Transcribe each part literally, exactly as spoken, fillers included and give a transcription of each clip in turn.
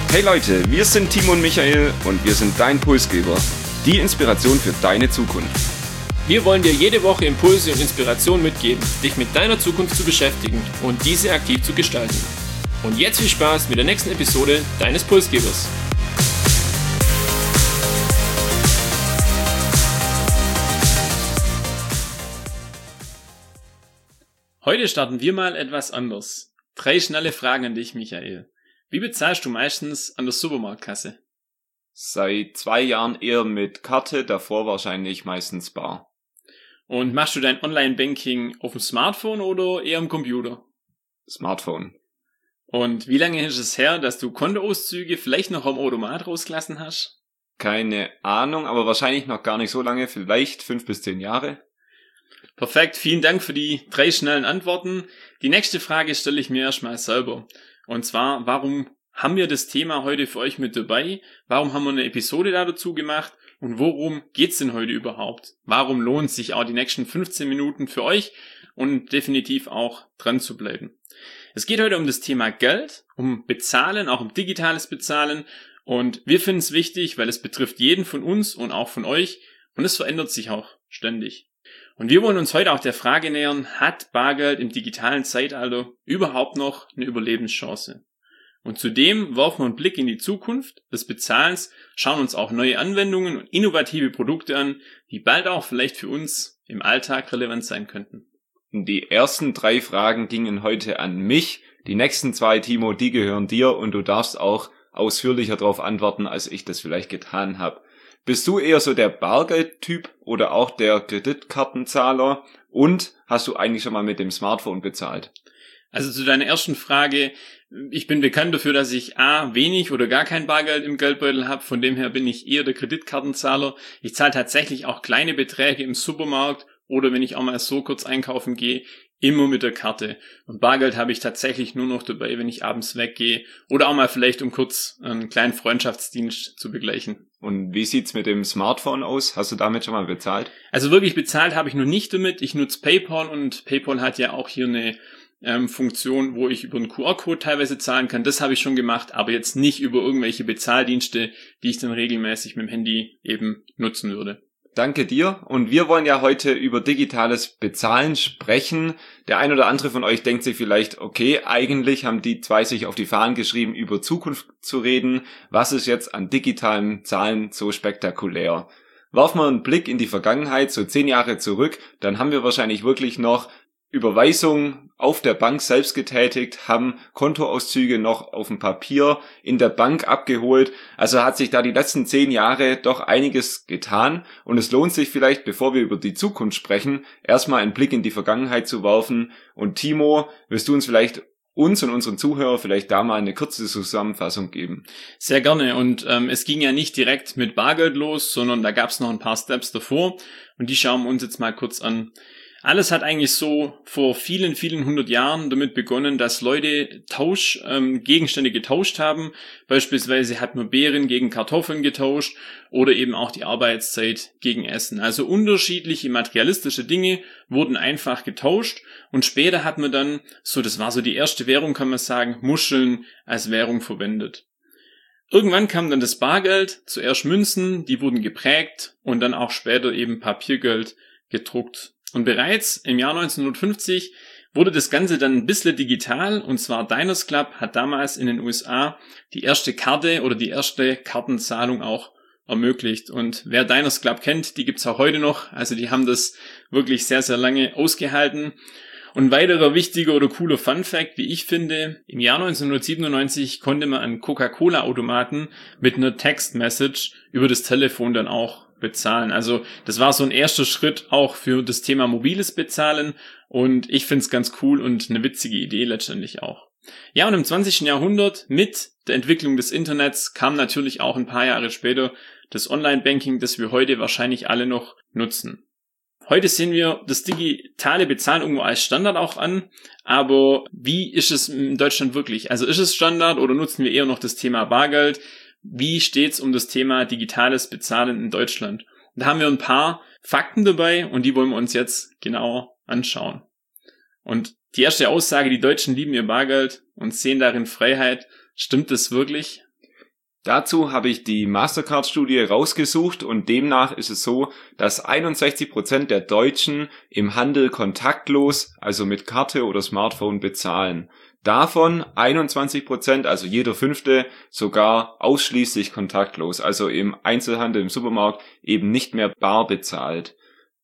Hey Leute, wir sind Timo und Michael und wir sind dein Pulsgeber, die Inspiration für deine Zukunft. Wir wollen dir jede Woche Impulse und Inspiration mitgeben, dich mit deiner Zukunft zu beschäftigen und diese aktiv zu gestalten. Und jetzt viel Spaß mit der nächsten Episode deines Pulsgebers. Heute starten wir mal etwas anders. Drei schnelle Fragen an dich, Michael. Wie bezahlst du meistens an der Supermarktkasse? Seit zwei Jahren eher mit Karte, davor wahrscheinlich meistens bar. Und machst du dein Online-Banking auf dem Smartphone oder eher am Computer? Smartphone. Und wie lange ist es her, dass du Kontoauszüge vielleicht noch am Automat rausgelassen hast? Keine Ahnung, aber wahrscheinlich noch gar nicht so lange, vielleicht fünf bis zehn Jahre. Perfekt, vielen Dank für die drei schnellen Antworten. Die nächste Frage stelle ich mir erstmal selber. Und zwar, warum haben wir das Thema heute für euch mit dabei? Warum haben wir eine Episode da dazu gemacht? Und worum geht's denn heute überhaupt? Warum lohnt sich auch die nächsten fünfzehn Minuten für euch und definitiv auch dran zu bleiben? Es geht heute um das Thema Geld, um Bezahlen, auch um digitales Bezahlen. Und wir finden es wichtig, weil es betrifft jeden von uns und auch von euch. Und es verändert sich auch ständig. Und wir wollen uns heute auch der Frage nähern, hat Bargeld im digitalen Zeitalter überhaupt noch eine Überlebenschance? Und zudem werfen wir einen Blick in die Zukunft des Bezahlens, schauen uns auch neue Anwendungen und innovative Produkte an, die bald auch vielleicht für uns im Alltag relevant sein könnten. Die ersten drei Fragen gingen heute an mich, die nächsten zwei, Timo, die gehören dir und du darfst auch ausführlicher darauf antworten, als ich das vielleicht getan habe. Bist du eher so der Bargeldtyp oder auch der Kreditkartenzahler? Und hast du eigentlich schon mal mit dem Smartphone bezahlt? Also zu deiner ersten Frage, ich bin bekannt dafür, dass ich a. wenig oder gar kein Bargeld im Geldbeutel habe, von dem her bin ich eher der Kreditkartenzahler. Ich zahle tatsächlich auch kleine Beträge im Supermarkt oder wenn ich auch mal so kurz einkaufen gehe, immer mit der Karte. Und Bargeld habe ich tatsächlich nur noch dabei, wenn ich abends weggehe oder auch mal vielleicht, um kurz einen kleinen Freundschaftsdienst zu begleichen. Und wie sieht's mit dem Smartphone aus? Hast du damit schon mal bezahlt? Also wirklich bezahlt habe ich noch nicht damit. Ich nutze PayPal und PayPal hat ja auch hier eine ähm, Funktion, wo ich über einen Q R-Code teilweise zahlen kann. Das habe ich schon gemacht, aber jetzt nicht über irgendwelche Bezahldienste, die ich dann regelmäßig mit dem Handy eben nutzen würde. Danke dir. Und wir wollen ja heute über digitales Bezahlen sprechen. Der ein oder andere von euch denkt sich vielleicht, okay, eigentlich haben die zwei sich auf die Fahnen geschrieben, über Zukunft zu reden. Was ist jetzt an digitalen Zahlen so spektakulär? Werfen wir einen Blick in die Vergangenheit, so zehn Jahre zurück, dann haben wir wahrscheinlich wirklich noch Überweisungen auf der Bank selbst getätigt, haben Kontoauszüge noch auf dem Papier in der Bank abgeholt. Also hat sich da die letzten zehn Jahre doch einiges getan. Und es lohnt sich vielleicht, bevor wir über die Zukunft sprechen, erstmal einen Blick in die Vergangenheit zu werfen. Und Timo, willst du uns vielleicht uns und unseren Zuhörern vielleicht da mal eine kurze Zusammenfassung geben? Sehr gerne. Und ähm, es ging ja nicht direkt mit Bargeld los, sondern da gab es noch ein paar Steps davor. Und die schauen wir uns jetzt mal kurz an. Alles hat eigentlich so vor vielen, vielen hundert Jahren damit begonnen, dass Leute Tausch, ähm, Gegenstände getauscht haben. Beispielsweise hat man Beeren gegen Kartoffeln getauscht oder eben auch die Arbeitszeit gegen Essen. Also unterschiedliche materialistische Dinge wurden einfach getauscht und später hat man dann, so das war so die erste Währung, kann man sagen, Muscheln als Währung verwendet. Irgendwann kam dann das Bargeld, zuerst Münzen, die wurden geprägt und dann auch später eben Papiergeld gedruckt. Und bereits im Jahr neunzehnhundertfünfzig wurde das Ganze dann ein bisschen digital, und zwar Diners Club hat damals in den U S A die erste Karte oder die erste Kartenzahlung auch ermöglicht. Und wer Diners Club kennt, die gibt's auch heute noch, also die haben das wirklich sehr, sehr lange ausgehalten. Und ein weiterer wichtiger oder cooler Funfact, wie ich finde, im Jahr neunzehnhundertsiebenundneunzig konnte man an Coca-Cola-Automaten mit einer Text-Message über das Telefon dann auch bezahlen. Also das war so ein erster Schritt auch für das Thema mobiles Bezahlen und ich finde es ganz cool und eine witzige Idee letztendlich auch. Ja, und im zwanzigsten Jahrhundert mit der Entwicklung des Internets kam natürlich auch ein paar Jahre später das Online-Banking, das wir heute wahrscheinlich alle noch nutzen. Heute sehen wir das digitale Bezahlen irgendwo als Standard auch an, aber wie ist es in Deutschland wirklich? Also ist es Standard oder nutzen wir eher noch das Thema Bargeld? Wie steht's um das Thema digitales Bezahlen in Deutschland? Und da haben wir ein paar Fakten dabei und die wollen wir uns jetzt genauer anschauen. Und die erste Aussage, die Deutschen lieben ihr Bargeld und sehen darin Freiheit, stimmt das wirklich? Dazu habe ich die Mastercard-Studie rausgesucht und demnach ist es so, dass einundsechzig Prozent der Deutschen im Handel kontaktlos, also mit Karte oder Smartphone bezahlen. Davon einundzwanzig Prozent, also jeder Fünfte, sogar ausschließlich kontaktlos, also im Einzelhandel, im Supermarkt eben nicht mehr bar bezahlt.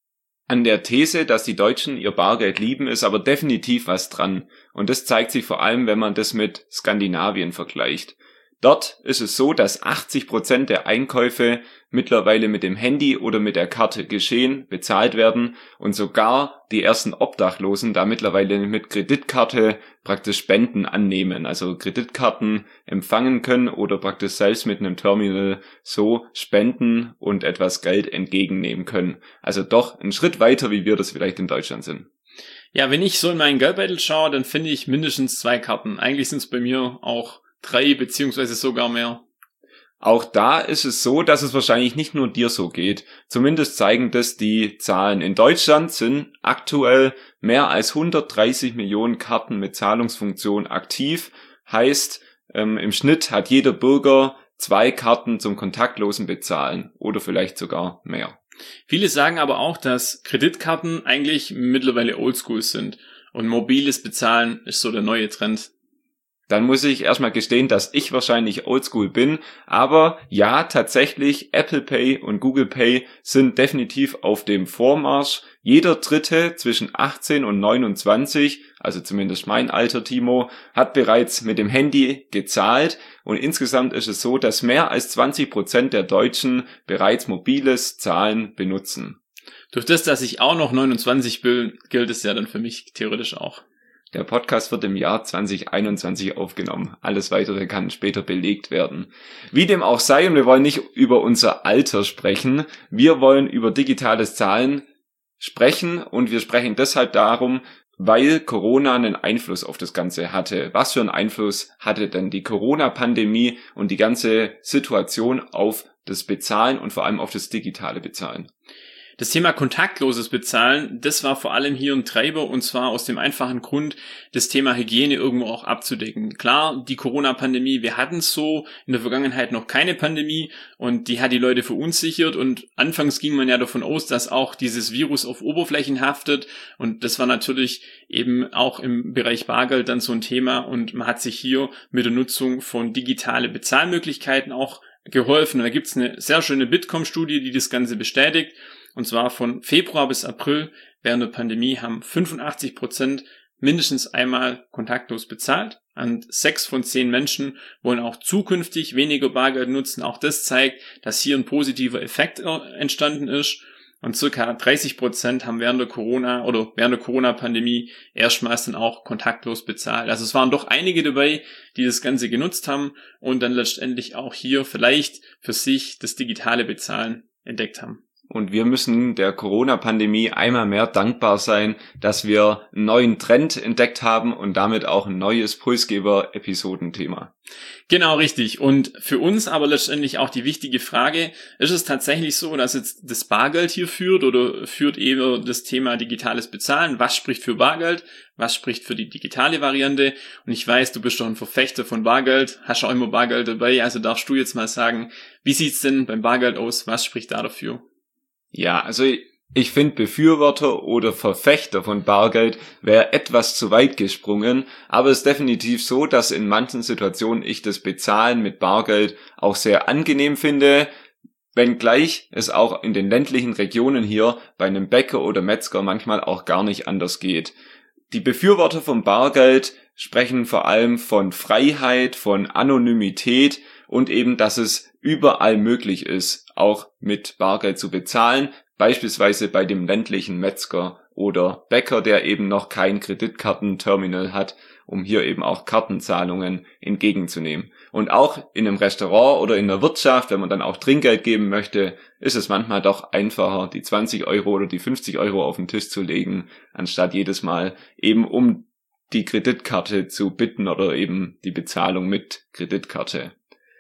An der These, dass die Deutschen ihr Bargeld lieben, ist aber definitiv was dran. Und das zeigt sich vor allem, wenn man das mit Skandinavien vergleicht. Dort ist es so, dass achtzig Prozent der Einkäufe mittlerweile mit dem Handy oder mit der Karte geschehen, bezahlt werden und sogar die ersten Obdachlosen da mittlerweile mit Kreditkarte praktisch Spenden annehmen, also Kreditkarten empfangen können oder praktisch selbst mit einem Terminal so spenden und etwas Geld entgegennehmen können. Also doch ein Schritt weiter, wie wir das vielleicht in Deutschland sind. Ja, wenn ich so in meinen Geldbeutel schaue, dann finde ich mindestens zwei Karten. Eigentlich sind es bei mir auch drei beziehungsweise sogar mehr. Auch da ist es so, dass es wahrscheinlich nicht nur dir so geht. Zumindest zeigen das die Zahlen. In Deutschland sind aktuell mehr als hundertdreißig Millionen Karten mit Zahlungsfunktion aktiv. Heißt, ähm, im Schnitt hat jeder Bürger zwei Karten zum kontaktlosen Bezahlen oder vielleicht sogar mehr. Viele sagen aber auch, dass Kreditkarten eigentlich mittlerweile oldschool sind und mobiles Bezahlen ist so der neue Trend. Dann muss ich erstmal gestehen, dass ich wahrscheinlich oldschool bin, aber ja, tatsächlich, Apple Pay und Google Pay sind definitiv auf dem Vormarsch. Jeder Dritte zwischen achtzehn und neunundzwanzig, also zumindest mein Alter, Timo, hat bereits mit dem Handy gezahlt und insgesamt ist es so, dass mehr als zwanzig Prozent der Deutschen bereits mobiles Zahlen benutzen. Durch das, dass ich auch noch neunundzwanzig bin, gilt es ja dann für mich theoretisch auch. Der Podcast wird im Jahr zwanzig einundzwanzig aufgenommen. Alles Weitere kann später belegt werden. Wie dem auch sei, und wir wollen nicht über unser Alter sprechen, wir wollen über digitales Zahlen sprechen und wir sprechen deshalb darum, weil Corona einen Einfluss auf das Ganze hatte. Was für einen Einfluss hatte denn die Corona-Pandemie und die ganze Situation auf das Bezahlen und vor allem auf das digitale Bezahlen? Das Thema kontaktloses Bezahlen, das war vor allem hier ein Treiber und zwar aus dem einfachen Grund, das Thema Hygiene irgendwo auch abzudecken. Klar, die Corona-Pandemie, wir hatten so in der Vergangenheit noch keine Pandemie und die hat die Leute verunsichert und anfangs ging man ja davon aus, dass auch dieses Virus auf Oberflächen haftet und das war natürlich eben auch im Bereich Bargeld dann so ein Thema und man hat sich hier mit der Nutzung von digitale Bezahlmöglichkeiten auch geholfen. Da gibt's eine sehr schöne Bitkom-Studie, die das Ganze bestätigt. Und zwar von Februar bis April während der Pandemie haben fünfundachtzig Prozent mindestens einmal kontaktlos bezahlt. Und sechs von zehn Menschen wollen auch zukünftig weniger Bargeld nutzen. Auch das zeigt, dass hier ein positiver Effekt entstanden ist. Und circa dreißig Prozent haben während der Corona oder während der Corona-Pandemie erstmals dann auch kontaktlos bezahlt. Also es waren doch einige dabei, die das Ganze genutzt haben und dann letztendlich auch hier vielleicht für sich das digitale Bezahlen entdeckt haben. Und wir müssen der Corona-Pandemie einmal mehr dankbar sein, dass wir einen neuen Trend entdeckt haben und damit auch ein neues Pulsgeber-Episodenthema. Genau, richtig. Und für uns aber letztendlich auch die wichtige Frage, ist es tatsächlich so, dass jetzt das Bargeld hier führt oder führt eher das Thema digitales Bezahlen? Was spricht für Bargeld? Was spricht für die digitale Variante? Und ich weiß, du bist doch ein Verfechter von Bargeld, hast auch immer Bargeld dabei, also darfst du jetzt mal sagen, wie sieht's denn beim Bargeld aus? Was spricht da dafür? Ja, also ich finde Befürworter oder Verfechter von Bargeld wäre etwas zu weit gesprungen, aber es ist definitiv so, dass in manchen Situationen ich das Bezahlen mit Bargeld auch sehr angenehm finde, wenngleich es auch in den ländlichen Regionen hier bei einem Bäcker oder Metzger manchmal auch gar nicht anders geht. Die Befürworter von Bargeld sprechen vor allem von Freiheit, von Anonymität und eben, dass es überall möglich ist, auch mit Bargeld zu bezahlen, beispielsweise bei dem ländlichen Metzger oder Bäcker, der eben noch kein Kreditkartenterminal hat, um hier eben auch Kartenzahlungen entgegenzunehmen. Und auch in einem Restaurant oder in der Wirtschaft, wenn man dann auch Trinkgeld geben möchte, ist es manchmal doch einfacher, die zwanzig Euro oder die fünfzig Euro auf den Tisch zu legen, anstatt jedes Mal eben um die Kreditkarte zu bitten oder eben die Bezahlung mit Kreditkarte.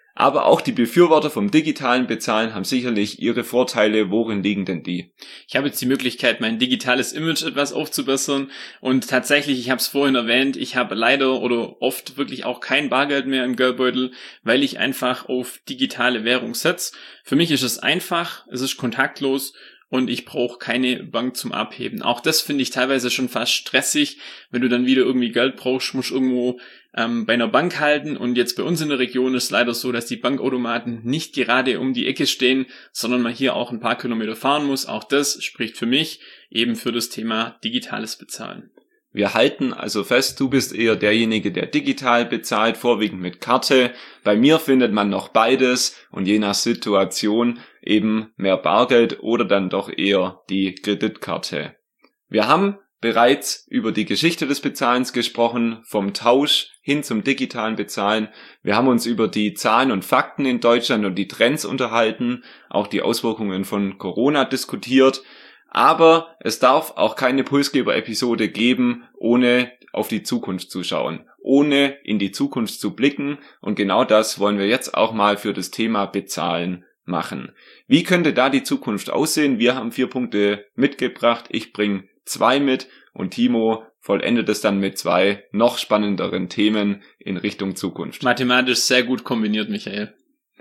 Aber auch die Befürworter vom digitalen Bezahlen haben sicherlich ihre Vorteile. Worin liegen denn die? Ich habe jetzt die Möglichkeit, mein digitales Image etwas aufzubessern und tatsächlich, ich habe es vorhin erwähnt, ich habe leider oder oft wirklich auch kein Bargeld mehr im Geldbeutel, weil ich einfach auf digitale Währung setze. Für mich ist es einfach, es ist kontaktlos und ich brauche keine Bank zum Abheben. Auch das finde ich teilweise schon fast stressig, wenn du dann wieder irgendwie Geld brauchst, musst du irgendwo ähm, bei einer Bank halten. Und jetzt bei uns in der Region ist leider so, dass die Bankautomaten nicht gerade um die Ecke stehen, sondern man hier auch ein paar Kilometer fahren muss. Auch das spricht für mich eben für das Thema digitales Bezahlen. Wir halten also fest, du bist eher derjenige, der digital bezahlt, vorwiegend mit Karte. Bei mir findet man noch beides und je nach Situation eben mehr Bargeld oder dann doch eher die Kreditkarte. Wir haben bereits über die Geschichte des Bezahlens gesprochen, vom Tausch hin zum digitalen Bezahlen. Wir haben uns über die Zahlen und Fakten in Deutschland und die Trends unterhalten, auch die Auswirkungen von Corona diskutiert. Aber es darf auch keine Pulsgeber-Episode geben, ohne auf die Zukunft zu schauen, ohne in die Zukunft zu blicken. Und genau das wollen wir jetzt auch mal für das Thema Bezahlen machen. Wie könnte da die Zukunft aussehen? Wir haben vier Punkte mitgebracht. Ich bringe zwei mit und Timo vollendet es dann mit zwei noch spannenderen Themen in Richtung Zukunft. Mathematisch sehr gut kombiniert, Michael.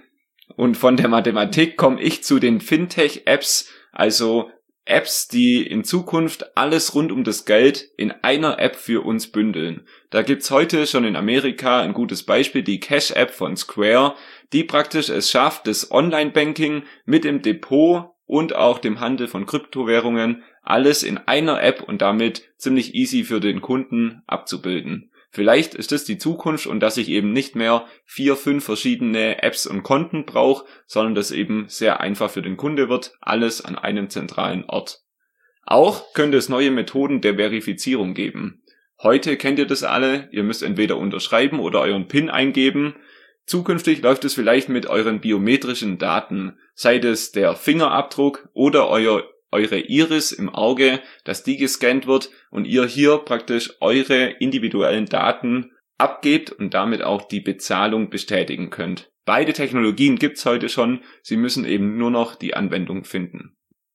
Und von der Mathematik komme ich zu den Fintech-Apps, also Apps, die in Zukunft alles rund um das Geld in einer App für uns bündeln. Da gibt's heute schon in Amerika ein gutes Beispiel, die Cash-App von Square, die praktisch es schafft, das Online-Banking mit dem Depot und auch dem Handel von Kryptowährungen alles in einer App und damit ziemlich easy für den Kunden abzubilden. Vielleicht ist das die Zukunft und dass ich eben nicht mehr vier, fünf verschiedene Apps und Konten brauche, sondern das eben sehr einfach für den Kunde wird, alles an einem zentralen Ort. Auch könnte es neue Methoden der Verifizierung geben. Heute kennt ihr das alle, ihr müsst entweder unterschreiben oder euren PIN eingeben. Zukünftig läuft es vielleicht mit euren biometrischen Daten, sei es der Fingerabdruck oder euer eure Iris im Auge, dass die gescannt wird und ihr hier praktisch eure individuellen Daten abgebt und damit auch die Bezahlung bestätigen könnt. Beide Technologien gibt's heute schon, sie müssen eben nur noch die Anwendung finden.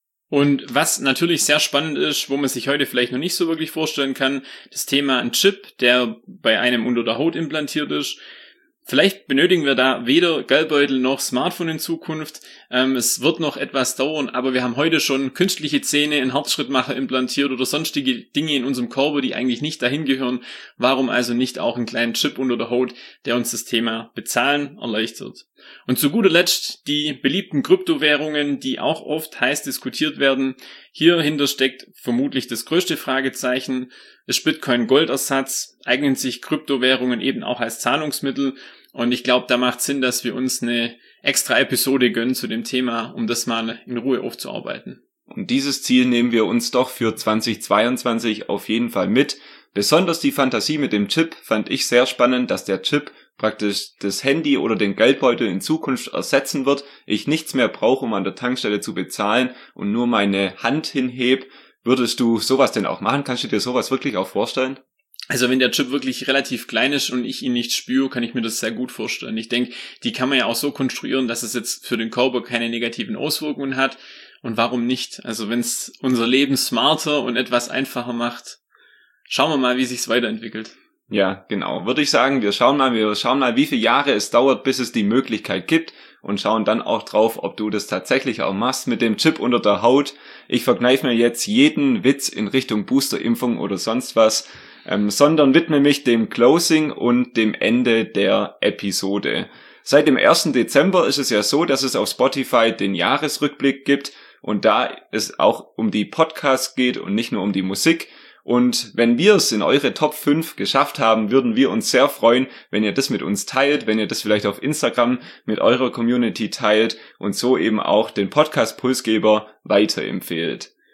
Und was natürlich sehr spannend ist, wo man sich heute vielleicht noch nicht so wirklich vorstellen kann, das Thema ein Chip, der bei einem unter der Haut implantiert ist. Vielleicht benötigen wir da weder Geldbeutel noch Smartphone in Zukunft. Ähm, es wird noch etwas dauern, aber wir haben heute schon künstliche Zähne, einen Herzschrittmacher implantiert oder sonstige Dinge in unserem Körper, die eigentlich nicht dahin gehören. Warum also nicht auch einen kleinen Chip unter der Haut, der uns das Thema Bezahlen erleichtert? Und zu guter Letzt die beliebten Kryptowährungen, die auch oft heiß diskutiert werden. Hierhinter steckt vermutlich das größte Fragezeichen. Ist Bitcoin Goldersatz? Eignen sich Kryptowährungen eben auch als Zahlungsmittel? Und ich glaube, da macht Sinn, dass wir uns eine extra Episode gönnen zu dem Thema, um das mal in Ruhe aufzuarbeiten. Und dieses Ziel nehmen wir uns doch für zweitausendzweiundzwanzig auf jeden Fall mit. Besonders die Fantasie mit dem Chip fand ich sehr spannend, dass der Chip praktisch das Handy oder den Geldbeutel in Zukunft ersetzen wird. Ich nichts mehr brauche, um an der Tankstelle zu bezahlen und nur meine Hand hinhebe. Würdest du sowas denn auch machen? Kannst du dir sowas wirklich auch vorstellen? Also wenn der Chip wirklich relativ klein ist und ich ihn nicht spüre, kann ich mir das sehr gut vorstellen. Ich denke, die kann man ja auch so konstruieren, dass es jetzt für den Körper keine negativen Auswirkungen hat. Und warum nicht? Also wenn es unser Leben smarter und etwas einfacher macht, schauen wir mal, wie sich's weiterentwickelt. Ja, genau. Würde ich sagen, wir schauen mal, wir schauen mal, wie viele Jahre es dauert, bis es die Möglichkeit gibt und schauen dann auch drauf, ob du das tatsächlich auch machst mit dem Chip unter der Haut. Ich verkneife mir jetzt jeden Witz in Richtung Boosterimpfung oder sonst was, ähm, sondern widme mich dem Closing und dem Ende der Episode. Seit dem ersten Dezember ist es ja so, dass es auf Spotify den Jahresrückblick gibt und da es auch um die Podcasts geht und nicht nur um die Musik. Und wenn wir es in eure Top fünf geschafft haben, würden wir uns sehr freuen, wenn ihr das mit uns teilt, wenn ihr das vielleicht auf Instagram mit eurer Community teilt und so eben auch den Podcast Pulsgeber weiterempfehlt.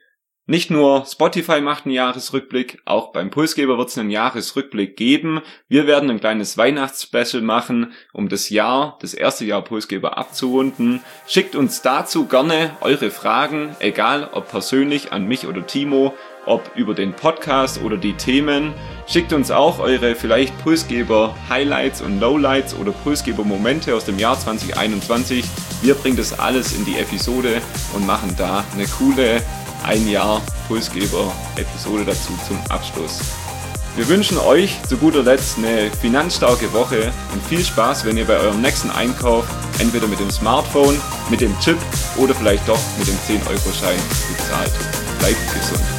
Nicht nur Spotify macht einen Jahresrückblick, auch beim Pulsgeber wird es einen Jahresrückblick geben. Wir werden ein kleines Weihnachtsspecial machen, um das Jahr, das erste Jahr Pulsgeber abzurunden. Schickt uns dazu gerne eure Fragen, egal ob persönlich an mich oder Timo, ob über den Podcast oder die Themen. Schickt uns auch eure vielleicht Pulsgeber-Highlights und Lowlights oder Pulsgeber-Momente aus dem Jahr zwanzig einundzwanzig. Wir bringen das alles in die Episode und machen da eine coole ein Jahr Pulsgeber-Episode dazu zum Abschluss. Wir wünschen euch zu guter Letzt eine finanzstarke Woche und viel Spaß, wenn ihr bei eurem nächsten Einkauf entweder mit dem Smartphone, mit dem Chip oder vielleicht doch mit dem zehn Euro Schein bezahlt. Bleibt gesund.